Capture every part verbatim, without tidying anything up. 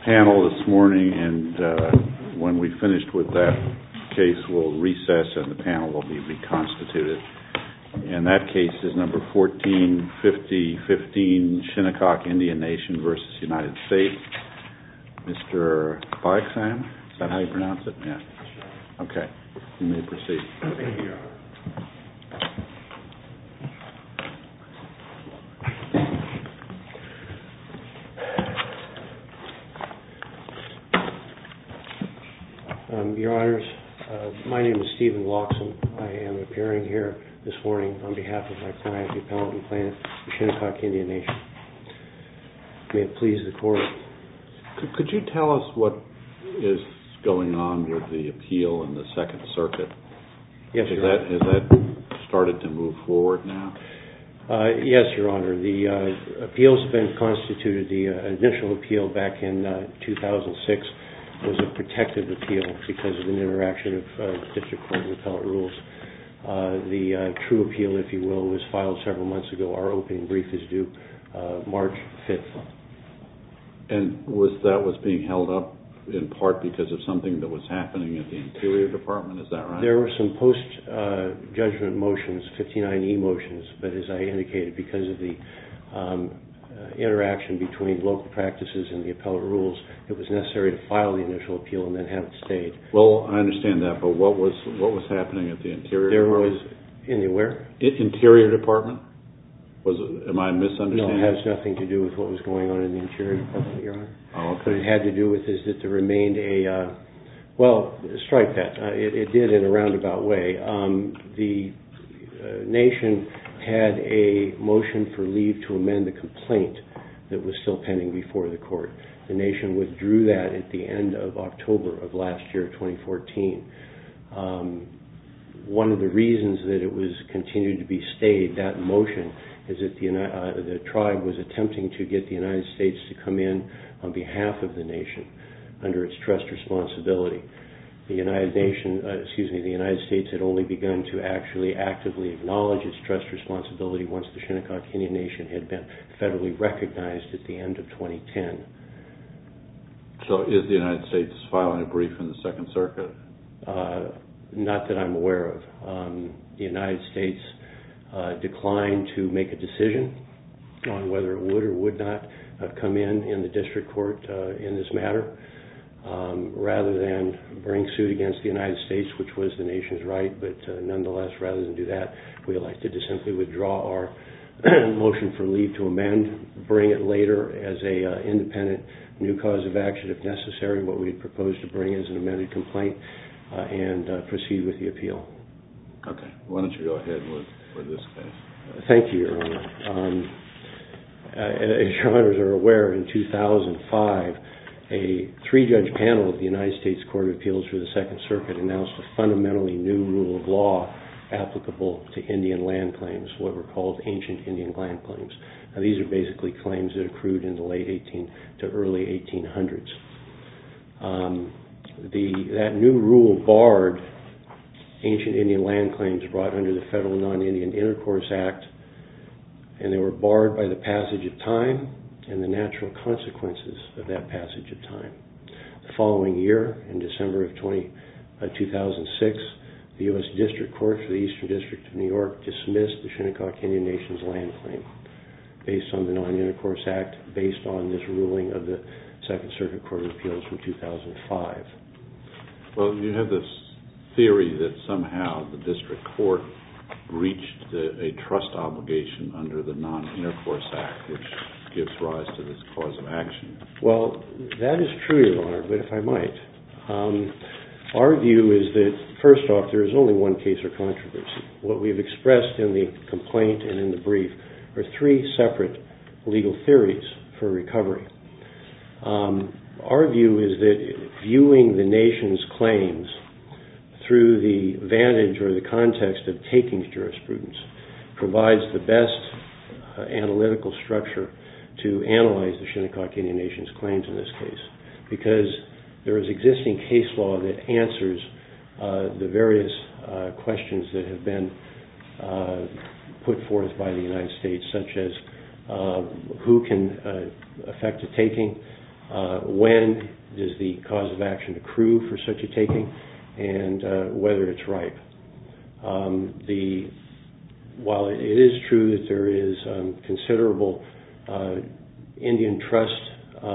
panel this morning, and uh, when we finished with that case, we'll recess and the panel will be reconstituted. And that case is number fourteen fifty fifteen, Shinnecock Indian Nation versus United States. Mister Baiksam, is that how you pronounce it? Yeah. Okay. You may proceed. Thank you. Um, Your Honors, uh, my name is Stephen Loxam. I am appearing here this morning on behalf of my client, the appellant and plaintiff, the Shinnecock Indian Nation. May it please the Court. Could, could you tell us what is going on with the appeal in the Second Circuit? Yes, Your Honor. That, has that started to move forward now? Uh, yes, Your Honor. The uh, appeals have been constituted. The uh, initial appeal back in uh, two thousand six was a protective appeal because of an interaction of uh, district court and appellate rules. Uh, the uh, true appeal, if you will, was filed several months ago. Our opening brief is due uh, March fifth. And was that was being held up in part because of something that was happening at the Interior Department? Is that right? There were some post-judgment uh, motions, fifty-nine E motions, but as I indicated, because of the um, uh, interaction between local practices and the appellate rules, it was necessary to file the initial appeal and then have it stayed. Well, I understand that, but what was what was happening at the Interior there Department? There was, in the where? Interior Department? Was it, am I misunderstanding? No, it has nothing to do with what was going on in the Interior Department, Your Honor. Oh, okay. What it had to do with is that there remained a, uh, well, strike that. Uh, it, it did in a roundabout way. Um, the uh, nation had a motion for leave to amend the complaint that was still pending before the court. The nation withdrew that at the end of October of last year, twenty fourteen. Um, one of the reasons that it was continued to be stayed, that motion, is that the, uh, the tribe was attempting to get the United States to come in on behalf of the nation under its trust responsibility. The United Nation, uh, excuse me, the United States had only begun to actually actively acknowledge its trust responsibility once the Shinnecock Indian Nation had been federally recognized at the end of twenty ten. So is the United States filing a brief in the Second Circuit? Uh, not that I'm aware of. Um, the United States uh, declined to make a decision on whether it would or would not uh, come in in the district court uh, in this matter. Um, rather than bring suit against the United States, which was the nation's right, but uh, nonetheless, rather than do that, we elected to simply withdraw our motion for leave to amend, bring it later as a uh, independent new cause of action if necessary, what we had proposed to bring as an amended complaint, uh, and uh, proceed with the appeal. Okay. Why don't you go ahead with, with this case? Thank you, Your Honor. Um, uh, as Your Honors are aware, in two thousand five, a three-judge panel of the United States Court of Appeals for the Second Circuit announced a fundamentally new rule of law applicable to Indian land claims, what were called ancient Indian land claims. Now, these are basically claims that accrued in the late eighteen to early eighteen hundreds. Um, the, that new rule barred ancient Indian land claims brought under the Federal Non-Indian Intercourse Act, and they were barred by the passage of time and the natural consequences of that passage of time. The following year, in December of two thousand six, the U S District Court for the Eastern District of New York dismissed the Shinnecock Indian Nation's land claim based on the Non-Intercourse Act, based on this ruling of the Second Circuit Court of Appeals from two thousand five. Well, you have this theory that somehow the District Court breached a, a trust obligation under the Non-Intercourse Act, which gives rise to this cause of action. Well, that is true, Your Honor, but if I might. Um, our view is that, first off, there is only one case or controversy. What we've expressed in the complaint and in the brief are three separate legal theories for recovery. Um, our view is that viewing the nation's claims through the vantage or the context of takings jurisprudence provides the best uh, analytical structure to analyze the Shinnecock Indian Nation's claims in this case, because there is existing case law that answers uh, the various uh, questions that have been uh, put forth by the United States, such as uh, who can uh, effect a taking, uh, when does the cause of action accrue for such a taking, and uh, whether it's ripe. Um, the, while it is true that there is um, considerable uh, Indian trust uh,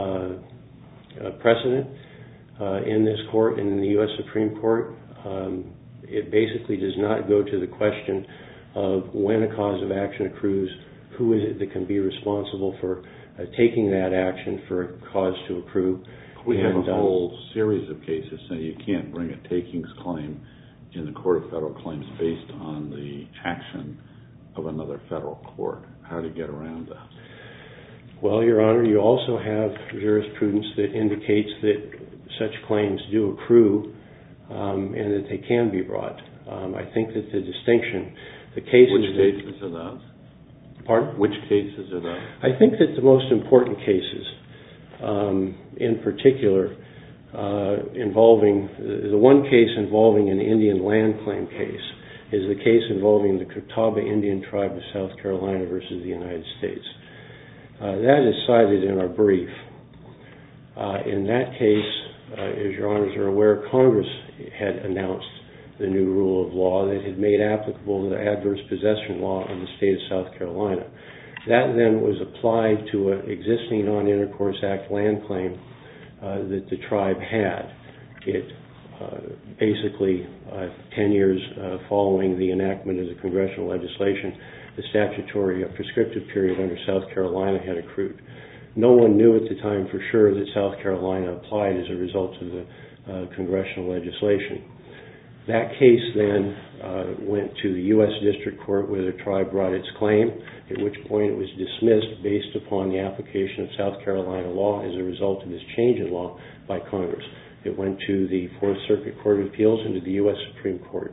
uh, precedent uh, in this court and in the U S Supreme Court, um, it basically does not go to the question of when a cause of action accrues, who is it that can be responsible for uh, taking that action for a cause to accrue. We and, have a whole um, series of cases saying you can't bring a takings claim in the Court of Federal Claims based on the action of another federal court. How do you get around that? Well, Your Honor, you also have jurisprudence that indicates that such claims do accrue um, and that they can be brought. Um, I think that the distinction, the cases... Which cases are those? Pardon? Which cases are those? I think that the most important cases, um, in particular, uh, involving, the one case involving an Indian land claim case is the case involving the Catawba Indian Tribe of South Carolina versus the United States. Uh, that is cited in our brief. Uh, in that case, uh, as Your Honors are aware, Congress had announced the new rule of law that had made applicable the adverse possession law in the state of South Carolina. That then was applied to an existing Non-Intercourse Act land claim uh, that the tribe had. It uh, basically, uh, ten years uh, following the enactment of the congressional legislation, the statutory uh, prescriptive period under South Carolina had accrued. No one knew at the time for sure that South Carolina applied as a result of the uh, congressional legislation. That case then uh, went to the U S District Court where the tribe brought its claim, at which point it was dismissed based upon the application of South Carolina law as a result of this change in law by Congress. It went to the Fourth Circuit Court of Appeals and to the U S Supreme Court.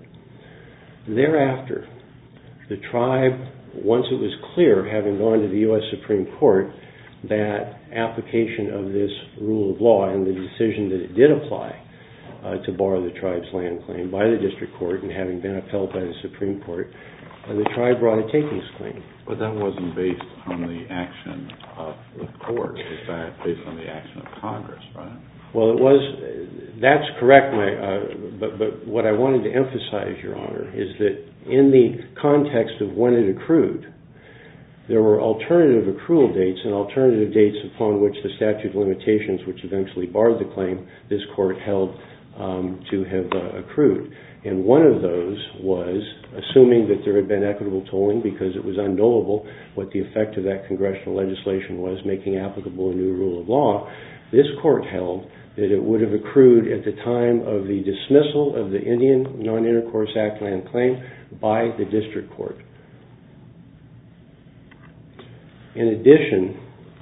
Thereafter, the tribe, once it was clear, having gone to the U S Supreme Court, that application of this rule of law and the decision that it did apply uh, to bar the tribe's land claim by the District Court and having been upheld by the Supreme Court, uh, the tribe brought a takings claim. But that wasn't based on the action of the court. It was that based on the action of Congress, right? Well, it was, that's correct, my, uh, but, but what I wanted to emphasize, Your Honor, is that in the context of when it accrued, there were alternative accrual dates and alternative dates upon which the statute of limitations, which eventually barred the claim, this court held um, to have uh, accrued. And one of those was, assuming that there had been equitable tolling because it was unknowable what the effect of that congressional legislation was, making applicable a new rule of law, this court held that it would have accrued at the time of the dismissal of the Indian Non-Intercourse Act land claim by the District Court. In addition,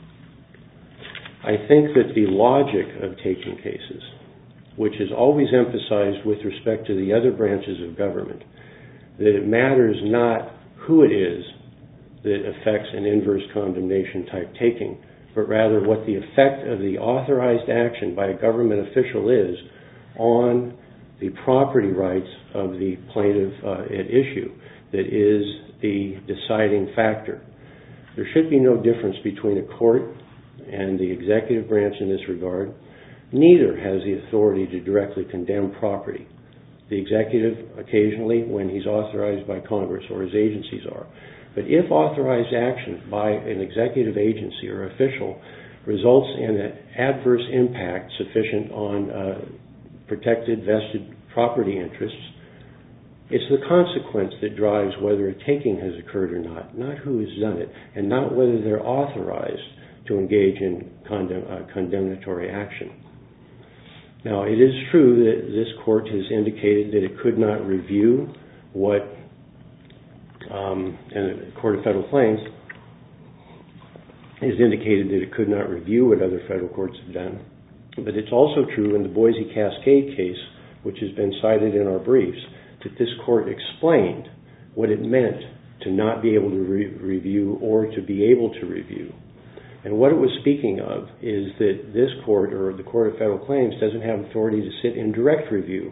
I think that the logic of taking cases, which is always emphasized with respect to the other branches of government, that it matters not who it is that affects an inverse condemnation type taking, but rather what the effect of the authorized action by a government official is on the property rights of the plaintiff uh, at issue that is the deciding factor. There should be no difference between a court and the executive branch in this regard. Neither has the authority to directly condemn property. The executive occasionally when he's authorized by Congress or his agencies are. But if authorized action by an executive agency or official results in an adverse impact sufficient on uh, protected vested property interests, it's the consequence that drives whether a taking has occurred or not, not who has done it, and not whether they're authorized to engage in condemn, uh, condemnatory action. Now, it is true that this court has indicated that it could not review what, um, and the Court of Federal Claims has indicated that it could not review what other federal courts have done. But it's also true in the Boise Cascade case, which has been cited in our briefs, that this court explained what it meant to not be able to re- review or to be able to review. And what it was speaking of is that this court, or the Court of Federal Claims, doesn't have authority to sit in direct review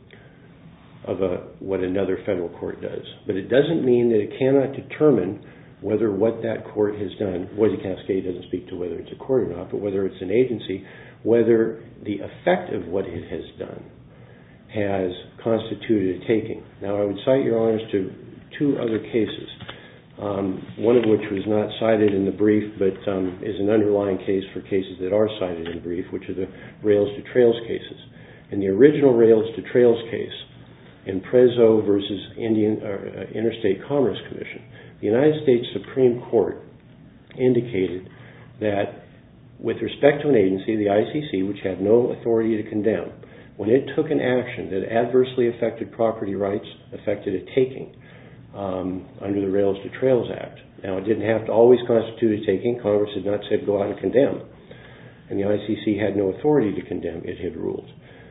of a, what another federal court does. But it doesn't mean that it cannot determine whether what that court has done, Boise Cascade doesn't speak to whether it's a court or not, but whether it's an agency, whether the effect of what it has done has constituted a taking. Now, I would cite, Your Honors, to two other cases, um, one of which was not cited in the brief, but um, is an underlying case for cases that are cited in the brief, which are the Rails to Trails cases. In the original Rails to Trails case, in Prezzo versus Indian, uh, Interstate Commerce Commission, the United States Supreme Court indicated that with respect to an agency, the I C C, which had no authority to condemn, when it took an action that adversely affected property rights, affected a taking um, under the Rails to Trails Act. Now, it didn't have to always constitute a taking. Congress had not said go out and condemn. And the I C C had no authority to condemn. It had ruled.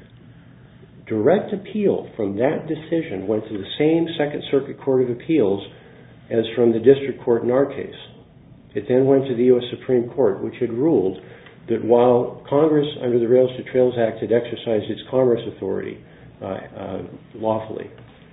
Direct appeal from that decision went to the same Second Circuit Court of Appeals as from the district court in our case. It then went to the U S Supreme Court, which had ruled that while Congress, under the Rails to Trails Act, had exercised its commerce authority uh, uh, lawfully,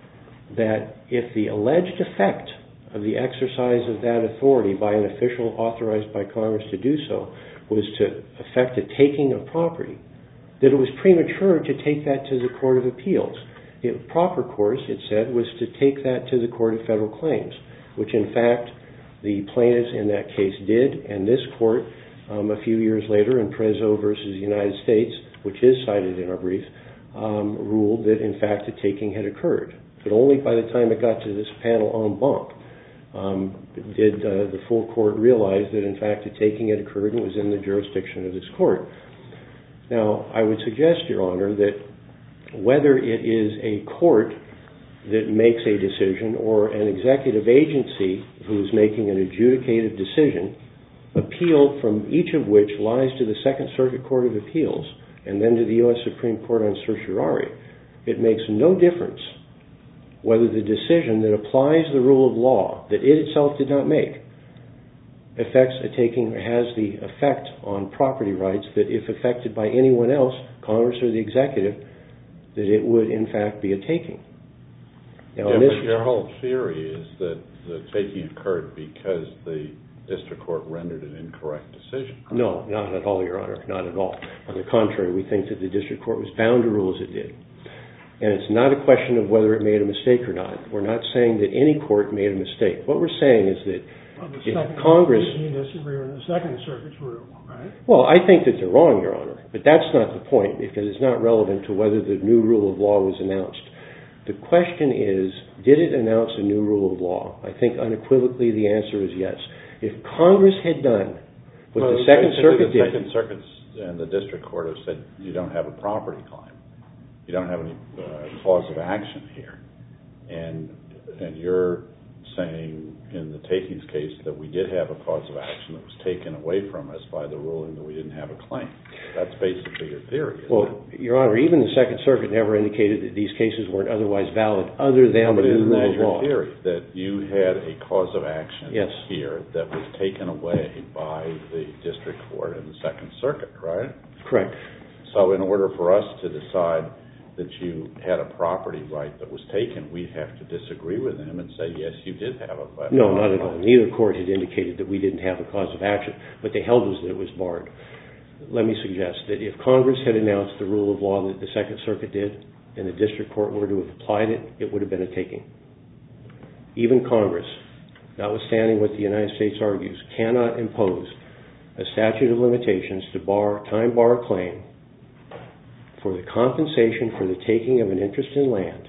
that if the alleged effect of the exercise of that authority by an official authorized by Congress to do so was to affect a taking of property, that it was premature to take that to the Court of Appeals. The proper course, it said, was to take that to the Court of Federal Claims, which in fact the plaintiffs in that case did, and this court um, a few years later in Prezzo versus United States, which is cited in our brief, um, ruled that in fact a taking had occurred. But only by the time it got to this panel en banc um, did uh, the full court realize that in fact a taking had occurred and was in the jurisdiction of this court. Now, I would suggest, Your Honor, that whether it is a court that makes a decision or an executive agency who is making an adjudicated decision, appeal from each of which lies to the Second Circuit Court of Appeals and then to the U S Supreme Court on certiorari, it makes no difference whether the decision that applies the rule of law that it itself did not make affects a taking or has the effect on property rights that if affected by anyone else, Congress or the executive, that it would in fact be a taking. Now, yeah, but your whole theory is that the taking occurred because the district court rendered an incorrect decision. No, not at all, Your Honor, not at all. On the contrary, we think that the district court was bound to rule as it did. And it's not a question of whether it made a mistake or not. We're not saying that any court made a mistake. What we're saying is that well, the if second, Congress... You disagree with the Second Circuit's rule, right? Well, I think that they're wrong, Your Honor. But that's not the point, because it's not relevant to whether the new rule of law was announced. The question is, did it announce a new rule of law? I think unequivocally the answer is yes. If Congress had done what well, the Second Circuit the did... The Second Circuit and the district court have said you don't have a property claim. You don't have any uh, cause of action here. And and you're saying in the takings case that we did have a cause of action that was taken away from us by the ruling that we didn't have a claim. That's basically your theory, isn't well, it? Your Honor, even the Second Circuit never indicated that these cases weren't otherwise valid other than no, the new rule of law. But isn't that your theory, that you had a cause of action yes. here that was taken away by the district court and the Second Circuit, right? Correct. So in order for us to decide that you had a property right that was taken, we'd have to disagree with them and say, yes, you did have a property right. No, not at all. Neither court had indicated that we didn't have a cause of action. What they held was that it was barred. Let me suggest that if Congress had announced the rule of law that the Second Circuit did and the district court were to have applied it, it would have been a taking. Even Congress, notwithstanding what the United States argues, cannot impose a statute of limitations to bar, time bar a claim for the compensation for the taking of an interest in land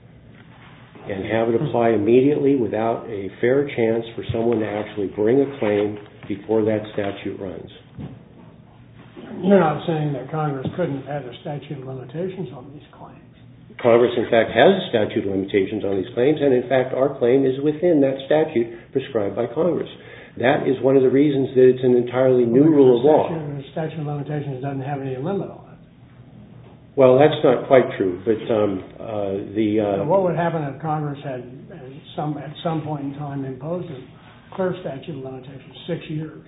and have it apply immediately without a fair chance for someone to actually bring a claim before that statute runs. You're not saying that Congress couldn't have had a statute of limitations on these claims. Congress, in fact, has a statute of limitations on these claims, and in fact, our claim is within that statute prescribed by Congress. That is one of the reasons that it's an entirely new well, rule of law. The statute of limitations doesn't have any limit on it. Well, that's not quite true, but um, uh, the... Uh, what would happen if Congress had some at some point in time imposed a clear statute of limitations, six years,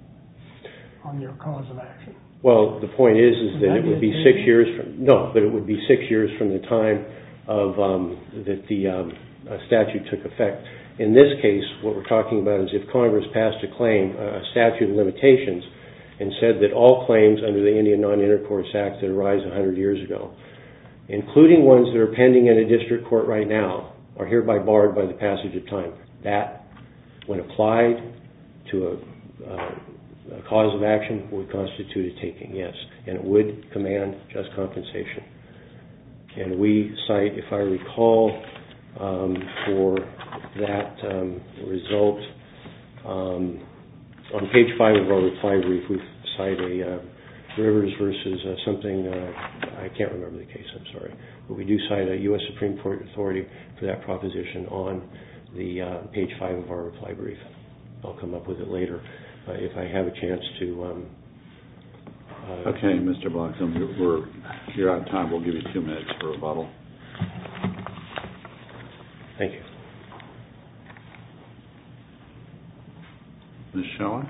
on your cause of action? Well, the point is, is that, that it would be six years from... No, but it would be six years from the time of um, that the um, uh, statute took effect. In this case, what we're talking about is if Congress passed a claim, a statute of limitations, and said that all claims under the Indian Non-Intercourse Act that arise one hundred years ago, including ones that are pending in a district court right now, are hereby barred by the passage of time. That, when applied to a, uh, a cause of action, would constitute a taking, yes, and it would command just compensation. And we cite, if I recall, um, for that um, result, um, on page five of our reply brief, we cite a uh, Rivers versus uh, something, uh, I can't remember the case, I'm sorry, but we do cite a U S Supreme Court authority for that proposition on the uh, page five of our reply brief. I'll come up with it later uh, if I have a chance to. Um, uh, okay, Mister Bloxham, we're, you're out of time. We'll give you two minutes for rebuttal. Thank you. Miz Scheller?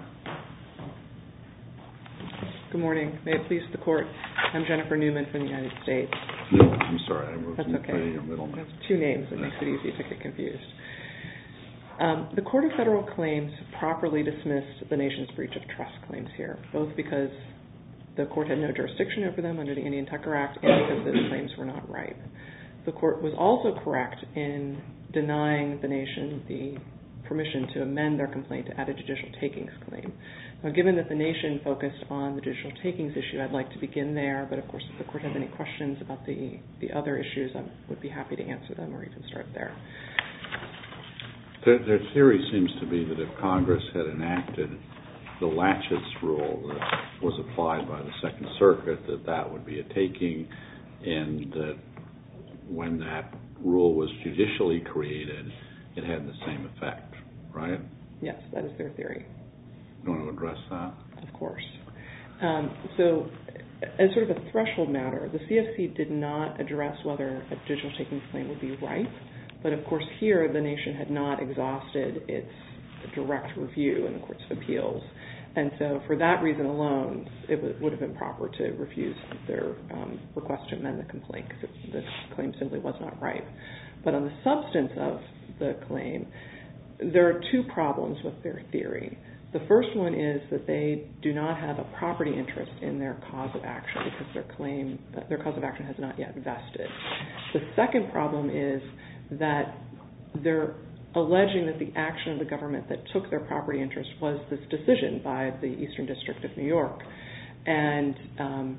Good morning. May it please the Court. I'm Jennifer Newman from the United States. No, I'm sorry. I wasn't That's okay. putting your middle name. That's two names. It makes it easy to get confused. Um, the Court of Federal Claims properly dismissed the nation's breach of trust claims here, both because the Court had no jurisdiction over them under the Indian Tucker Act and because those claims were not ripe. The Court was also correct in denying the nation the permission to amend their complaint to add a judicial takings claim. Now, given that the nation focused on the judicial takings issue, I'd like to begin there, but of course if the Court has any questions about the, the other issues, I would be happy to answer them or even start there. Their, their theory seems to be that if Congress had enacted the laches rule that was applied by the Second Circuit, that that would be a taking, and that when that rule was judicially created, it had the same effect, right? Yes, that is their theory. You want to address that? Of course. Um, so, as sort of a threshold matter, the C F C did not address whether a judicial takings claim would be ripe, but of course here the nation had not exhausted its direct review in the Courts of Appeals, and so for that reason alone, it w- would have been proper to refuse their um, request to amend the complaint because the claim simply was not ripe. But on the substance of the claim, there are two problems with their theory. The first one is that they do not have a property interest in their cause of action because their claim, their cause of action has not yet vested. The second problem is that they're alleging that the action of the government that took their property interest was this decision by the Eastern District of New York. And um,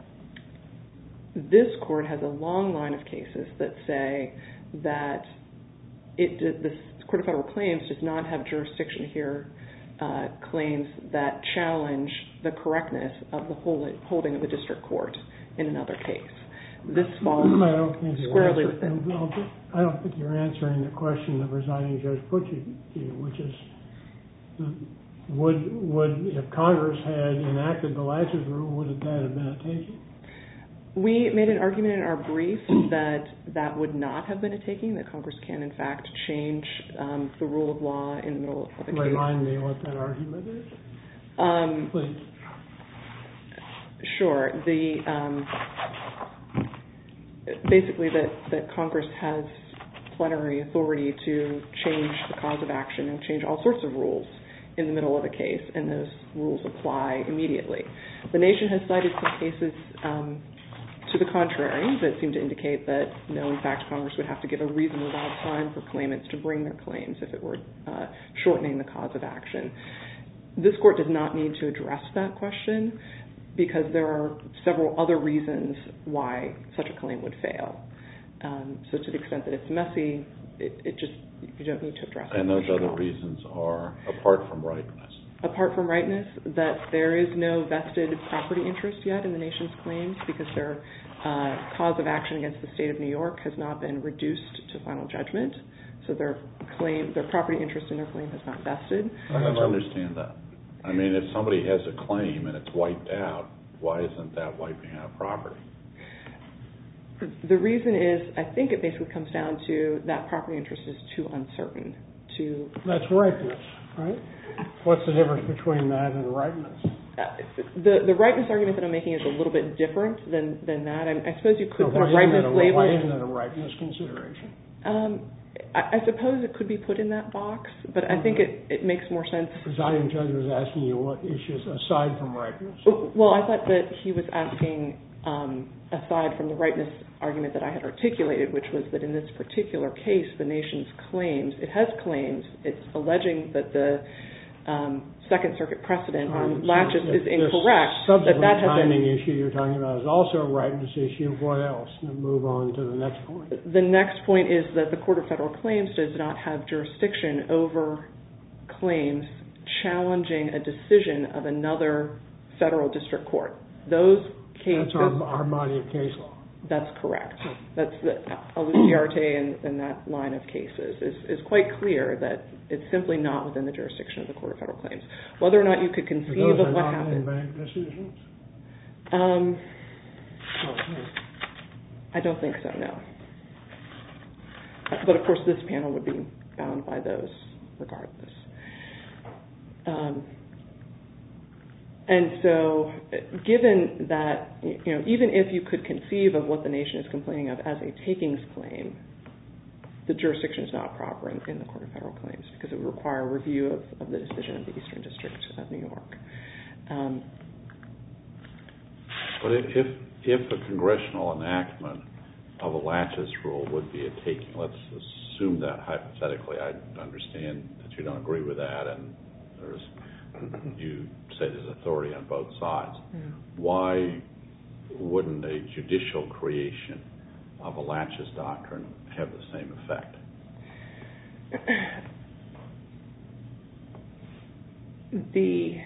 this court has a long line of cases that say that it did, the Court of Federal Claims does not have jurisdiction here uh, claims that challenge the correctness of the holding of the district court in another case. This falls I don't think squarely answer, within. I don't think you're answering the question the presiding judge put you to, which is, would would if Congress had enacted the laches rule, would that have been a taking? We made an argument in our brief that that would not have been a taking, that Congress can, in fact, change um, the rule of law in the middle of a case. Remind me what that argument is. Um, Please. Sure. The um, basically that, that Congress has plenary authority to change the cause of action and change all sorts of rules in the middle of a case, and those rules apply immediately. The nation has cited some cases um, to the contrary that seem to indicate that, no, in fact, Congress would have to give a reasonable amount of time for claimants to bring their claims if it were uh, shortening the cause of action. This court does not need to address that question because there are several other reasons why such a claim would fail. Um, so to the extent that it's messy, it, it just, you don't need to address it. And those other reasons are, apart from ripeness? Apart from ripeness, that there is no vested property interest yet in the nation's claims because their uh, cause of action against the state of New York has not been reduced to final judgment. So their claim, their property interest in their claim has not vested. I don't understand that. I mean, if somebody has a claim and it's wiped out, why isn't that wiping out property? The reason is, I think it basically comes down to that property interest is too uncertain to... That's ripeness, right? What's the difference between that and ripeness? Uh, the the ripeness argument that I'm making is a little bit different than, than that. I, I suppose you could so put a ripeness a, label... Why isn't it a ripeness consideration? Um, I, I suppose it could be put in that box, but I think it, it makes more sense. The presiding judge was asking you what issues aside from ripeness. Well, I thought that he was asking, um, aside from the ripeness argument that I had articulated, which was that in this particular case, the nation's claims, it has claims, it's alleging that the um, Second Circuit precedent on latches is incorrect. The subsequent that that timing issue you're talking about is also a ripeness issue. What else? And move on to the next point. The next point is that the Court of Federal Claims does not have jurisdiction over claims challenging a decision of another federal district court. Those cases... That's our, our body of case law. That's correct. That's the Aluciarte and, and that line of cases is, is quite clear that it's simply not within the jurisdiction of the Court of Federal Claims. Whether or not you could conceive those of are what not happened. in-bank decisions? Um, Oh, no. I don't think so, no. But of course, this panel would be bound by those regardless. Um, And so, given that, you know, even if you could conceive of what the nation is complaining of as a takings claim, the jurisdiction is not proper in, in the Court of Federal Claims because it would require a review of, of the decision of the Eastern District of New York. Um, but if if a congressional enactment of a laches rule would be a taking, let's assume that hypothetically. I understand that you don't agree with that, and there's you say there's authority on both sides. Mm-hmm. Why wouldn't a judicial creation of a laches doctrine have the same effect? The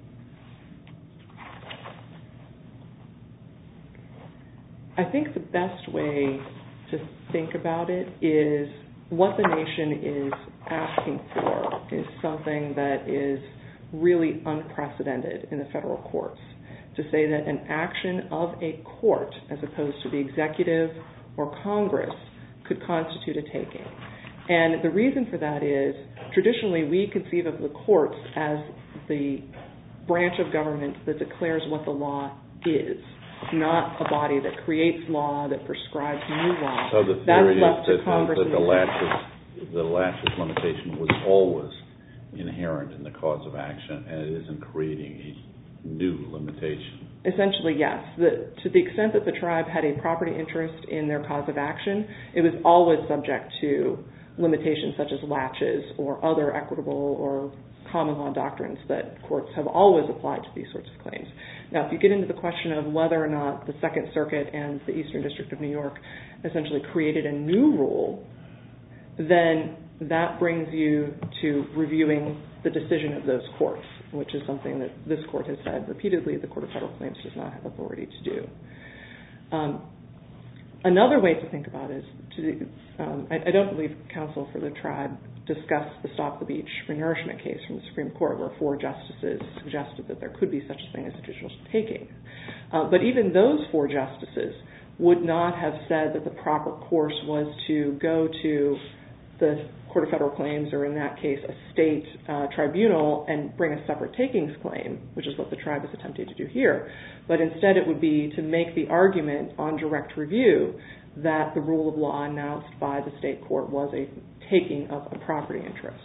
I think the best way to think about it is what the nation is asking for is something that is really unprecedented in the federal courts. To say that an action of a court, as opposed to the executive or Congress, could constitute a taking. And the reason for that is, traditionally we conceive of the courts as the branch of government that declares what the law is, not a body that creates law, that prescribes new law. So the theory is that, that the laches, the laches limitation was always inherent in the cause of action, and it isn't creating a new limitation. Essentially, yes. The, to the extent that the tribe had a property interest in their cause of action, it was always subject to limitations such as laches or other equitable or common law doctrines that courts have always applied to these sorts of claims. Now, if you get into the question of whether or not the Second Circuit and the Eastern District of New York essentially created a new rule, then that brings you to reviewing the decision of those courts, which is something that this court has said repeatedly the Court of Federal Claims does not have authority to do. Um, another way to think about it is, to, um, I, I don't believe counsel for the tribe discussed the Stop the Beach renourishment case from the Supreme Court, where four justices suggested that there could be such a thing as a judicial taking. Uh, but even those four justices would not have said that the proper course was to go to the Court of Federal Claims, or in that case a state uh, tribunal, and bring a separate takings claim, which is what the tribe is attempting to do here. But instead it would be to make the argument on direct review that the rule of law announced by the state court was a taking of a property interest.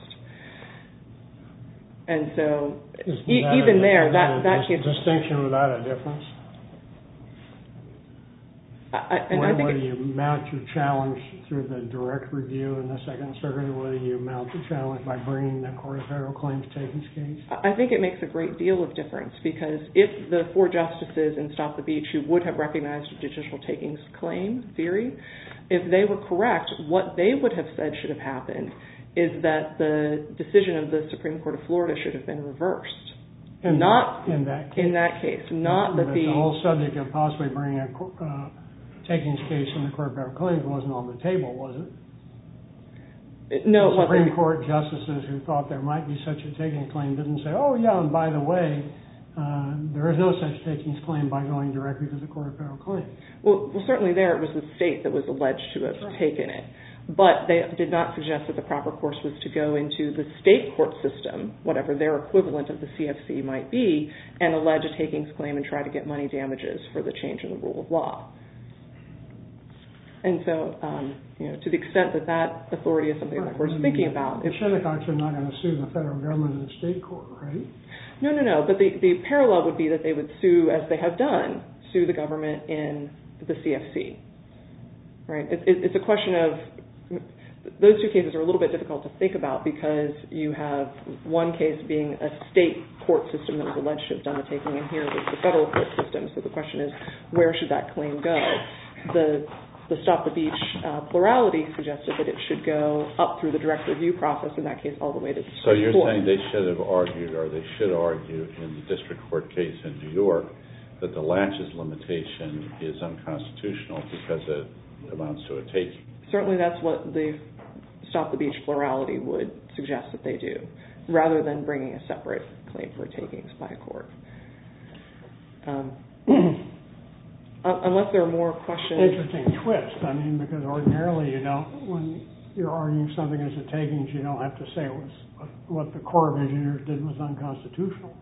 And so e- even a, there, that, that, that dis- distinction without a difference. I, and whether, I think whether you mount your challenge through the direct review in the Second Circuit, or whether you mount the challenge by bringing the Court of Federal Claims takings case. I think it makes a great deal of difference, because if the four justices in Stop the Beach who would have recognized a judicial takings claim theory, if they were correct, what they would have said should have happened is that the decision of the Supreme Court of Florida should have been reversed. In not in that case, in that case, not but that the, the whole subject of possibly bringing a uh, takings case in the Court of Federal Claims wasn't on the table, was it? No, the Supreme wasn't. Court justices who thought there might be such a takings claim didn't say, oh yeah, and by the way, uh, there is no such takings claim by going directly to the Court of Federal Claims. Well, well, certainly there it was the state that was alleged to have right. taken it. But they did not suggest that the proper course was to go into the state court system, whatever their equivalent of the C F C might be, and allege a takings claim and try to get money damages for the change in the rule of law. And so, um, you know, to the extent that that authority is something that we're thinking about. The Shinnecock's are not going to sue the federal government in the state court, right? No, no, no. But the, the parallel would be that they would sue, as they have done, sue the government in the C F C. Right? It, it, it's a question of, those two cases are a little bit difficult to think about because you have one case being a state court system that was alleged to have done the taking, and here was the federal court system. So the question is, where should that claim go? The The Stop the Beach uh, plurality suggested that it should go up through the direct review process, in that case, all the way to the Supreme So you're Court. saying they should have argued, or they should argue in the district court case in New York, that the latches limitation is unconstitutional because it amounts to a taking. Certainly that's what the Stop the Beach plurality would suggest that they do, rather than bringing a separate claim for takings by a court. Um, Unless there are more questions. Interesting twist. I mean, because ordinarily you don't, when you're arguing something as a takings, you don't have to say it was what the Corps of Engineers did was unconstitutional.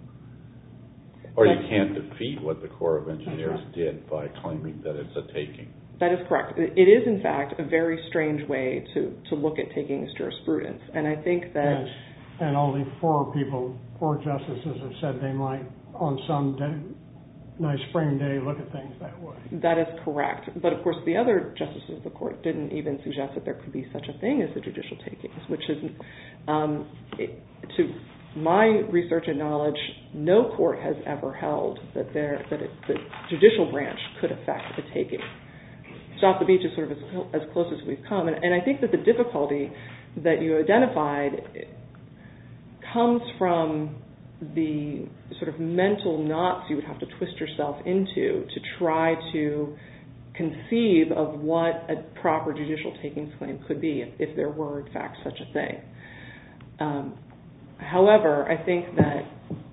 Or you can't defeat what the Corps of Engineers did by claiming that it's a taking. That is correct. It is, in fact, a very strange way to, to look at takings jurisprudence. And I think that... Yes. And only four people, four justices have said they might, on some day, nice spring day, look at things that way. That is correct. But, of course, the other justices of the court didn't even suggest that there could be such a thing as a judicial takings, which is, um, it, to my research and knowledge, no court has ever held that, there, that it, the judicial branch could affect a taking. Stop the Beach is sort of as, as close as we've come. And, and I think that the difficulty that you identified comes from the sort of mental knots you would have to twist yourself into to try to conceive of what a proper judicial takings claim could be if, if there were, in fact, such a thing. Um, however, I think that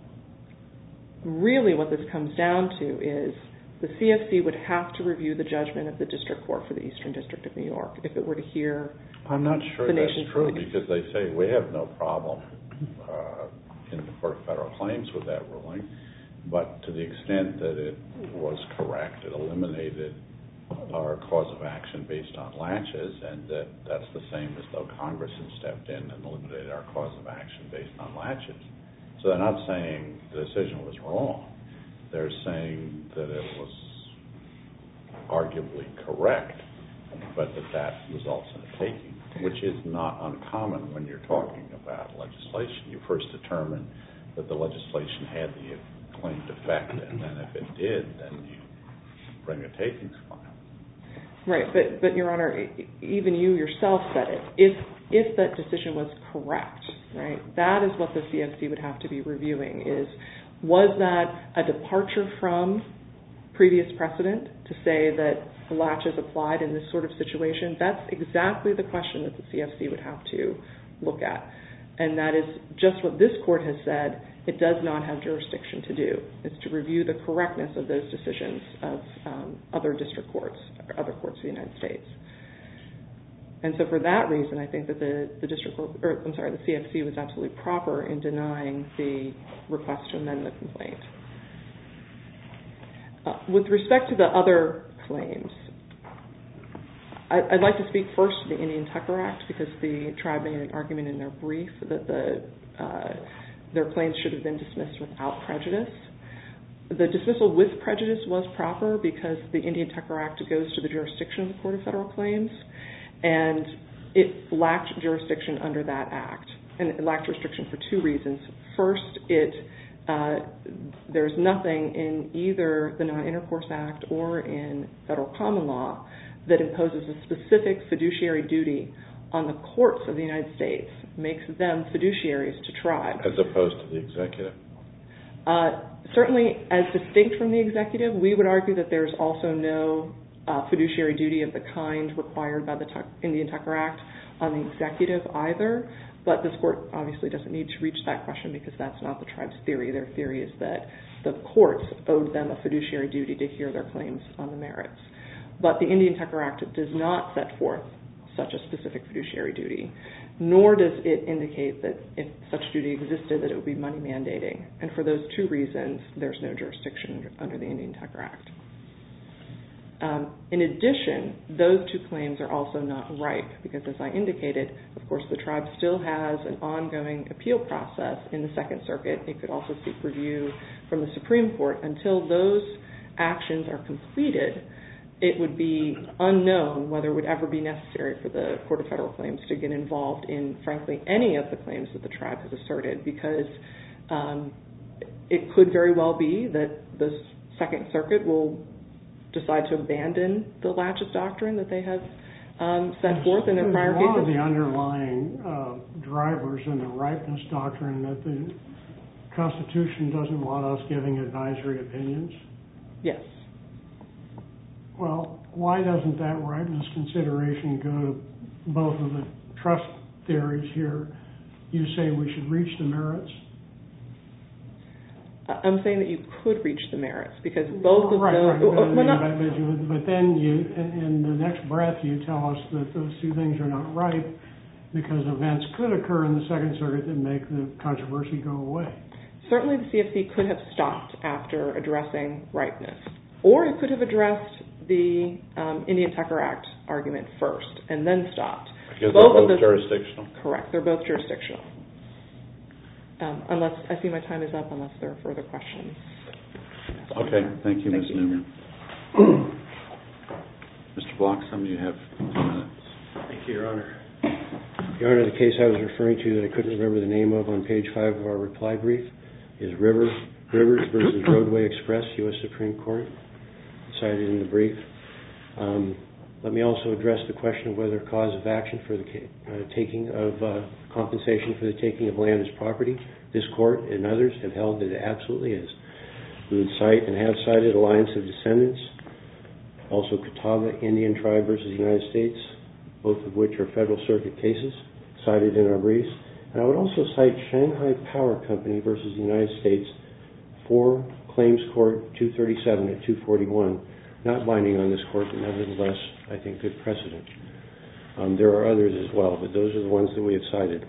really what this comes down to is the C F C would have to review the judgment of the district court for the Eastern District of New York if it were to hear I'm not sure the that's nation's true claims. because they say we have no problem uh, in the Court of Federal Claims with that ruling, but to the extent that it was correct, it eliminated our cause of action based on latches, and that that's the same as though Congress had stepped in and eliminated our cause of action based on latches. So they're not saying the decision was wrong. They're saying that it was arguably correct, but that that results in a taking, which is not uncommon when you're talking about legislation. You first determine that the legislation had the claimed effect, and then if it did, then you bring a takings claim. Right, but, but Your Honor, even you yourself said it. If if that decision was correct, right, that is what the C F C would have to be reviewing is, was that a departure from previous precedent to say that latches applied in this sort of situation? That's exactly the question that the C F C would have to look at. And that is just what this court has said it does not have jurisdiction to do. It's to review the correctness of those decisions of um, other district courts, or other courts of the United States. And so for that reason, I think that the, the district court, or I'm sorry, the C F C was absolutely proper in denying the request to amend the complaint. Uh, with respect to the other claims, I, I'd like to speak first to the Indian Tucker Act because the tribe made an argument in their brief that the uh, their claims should have been dismissed without prejudice. The dismissal with prejudice was proper because the Indian Tucker Act goes to the jurisdiction of the Court of Federal Claims, and it lacked jurisdiction under that act. And it lacked jurisdiction for two reasons. First, it uh, there's nothing in either the Non-Intercourse Act or in federal common law that imposes a specific fiduciary duty on the courts of the United States, makes them fiduciaries to tribes. As opposed to the executive? Uh, certainly, as distinct from the executive, we would argue that there's also no uh, fiduciary duty of the kind required by the Tuck, Indian Tucker Act on the executive either, but this court obviously doesn't need to reach that question because that's not the tribe's theory. Their theory is that the courts owed them a fiduciary duty to hear their claims on the merits. But the Indian Tucker Act does not set forth such a specific fiduciary duty, nor does it indicate that if such duty existed that it would be money mandating. And for those two reasons, there's no jurisdiction under the Indian Tucker Act. Um, in addition, those two claims are also not ripe because, as I indicated, of course, the tribe still has an ongoing appeal process in the Second Circuit. It could also seek review from the Supreme Court. Until those actions are completed, it would be unknown whether it would ever be necessary for the Court of Federal Claims to get involved in, frankly, any of the claims that the tribe has asserted, because um, it could very well be that the Second Circuit will decide to abandon the laches doctrine that they have um, set forth in their prior cases. One of the underlying uh, drivers in the ripeness doctrine that the Constitution doesn't want us giving advisory opinions. Yes. Well, why doesn't that ripeness consideration go to both of the trust theories here? You say we should reach the merits? I'm saying that you could reach the merits because both of right, those... Right, but, well, not, but, but, but then you, in the next breath, you tell us that those two things are not ripe because events could occur in the Second Circuit that make the controversy go away. Certainly the C F C could have stopped after addressing ripeness, or it could have addressed the um, Indian Tucker Act argument first and then stopped. Because both they're both of the, jurisdictional? Correct, they're both jurisdictional. Um, unless, I see my time is up unless there are further questions. Okay, thank you, Thank Miz you. Newman. Mister Bloxham, you have two minutes. Thank you, Your Honor. Your Honor, the case I was referring to that I couldn't remember the name of on page five of our reply brief is Rivers, Rivers versus Roadway Express, U S Supreme Court, cited in the brief. Um, let me also address the question of whether cause of action for the uh, taking of uh, compensation for the taking of land as property. This court and others have held that it absolutely is. We would cite and have cited Alliance of Descendants, also Catawba Indian Tribe versus the United States, both of which are Federal Circuit cases cited in our briefs. And I would also cite Shanghai Power Company versus the United States for Claims Court two thirty-seven at two forty-one, not binding on this court, but nevertheless, I think, good precedent. Um, there are others as well, but those are the ones that we have cited.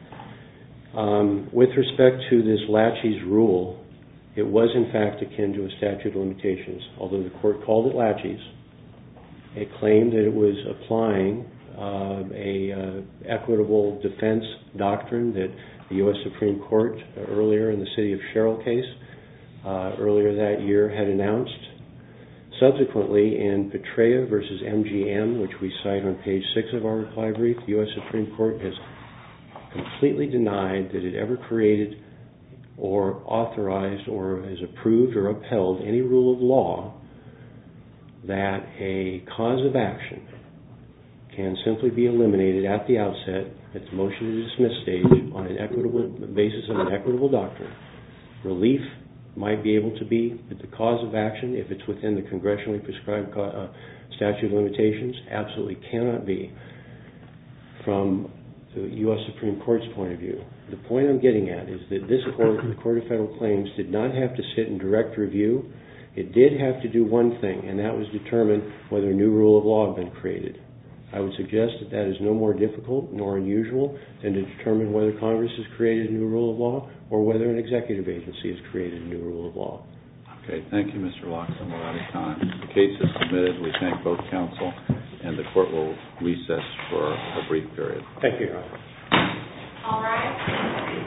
Um, with respect to this laches rule, it was in fact akin to a statute of limitations. Although the court called it laches, it claimed that it was applying uh, a uh, equitable defense doctrine that the U S Supreme Court uh, earlier in the City of Sherrill case uh, earlier that year had announced. Subsequently, in Petrea versus M G M, which we cite on page six of our reply brief, the U S Supreme Court has completely denied that it ever created or authorized or has approved or upheld any rule of law that a cause of action can simply be eliminated at the outset at the motion to dismiss stage on an equitable basis of an equitable doctrine. Relief might be able to be, but the cause of action, if it's within the congressionally prescribed uh, statute of limitations, absolutely cannot be from the U S Supreme Court's point of view. The point I'm getting at is that this court, the Court of Federal Claims, did not have to sit in direct review. It did have to do one thing, and that was determine whether a new rule of law had been created. I would suggest that that is no more difficult nor unusual than to determine whether Congress has created a new rule of law or whether an executive agency has created a new rule of law. Okay, thank you, Mister Loxam. We're out of time. The case is submitted. We thank both counsel, and the court will recess for a brief period. Thank you, Your Honor. All right.